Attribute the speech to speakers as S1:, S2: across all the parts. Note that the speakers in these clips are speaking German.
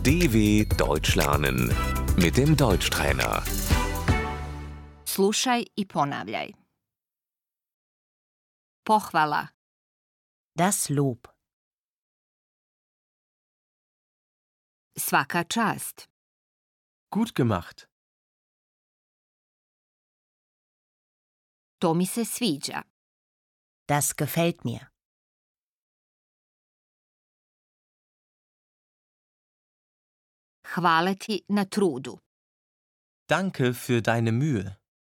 S1: DW Deutsch lernen mit dem Deutschtrainer.
S2: Slušaj i ponavljaj. Pohvala,
S3: Das Lob.
S2: svaka čast,
S4: Gut gemacht.
S2: to mi se sviđa,
S3: Das gefällt mir.
S2: hvala ti na trudu,
S4: Danke für deine Mühe.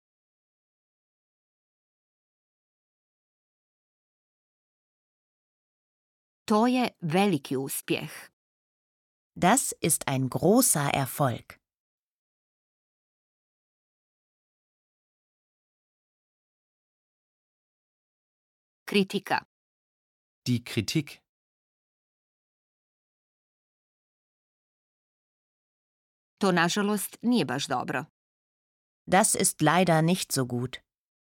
S2: to je veliki uspjeh,
S3: Das ist ein großer Erfolg.
S2: kritika,
S4: Die Kritik.
S2: to nažalost nije baš dobro,
S3: Das ist leider nicht so gut.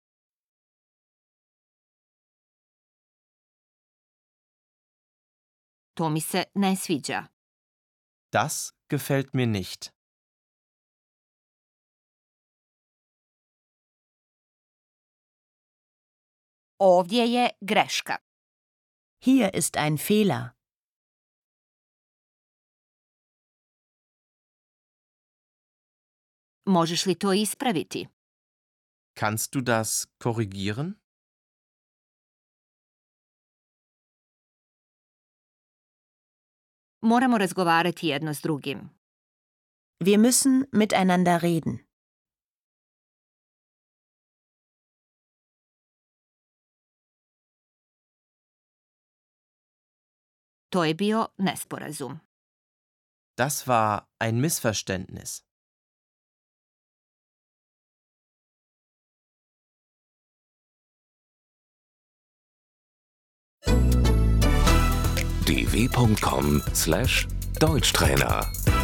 S2: to mi se ne sviđa,
S4: Das gefällt mir nicht.
S2: ovdje je greška,
S3: Hier ist ein Fehler.
S2: možeš li to ispraviti?
S4: Kannst du das korrigieren?
S2: Moramo razgovarati jedno s drugim.
S3: Wir müssen miteinander reden.
S2: To je bio nesporazum.
S4: Das war ein Missverständnis.
S1: dw.com/Deutschtrainer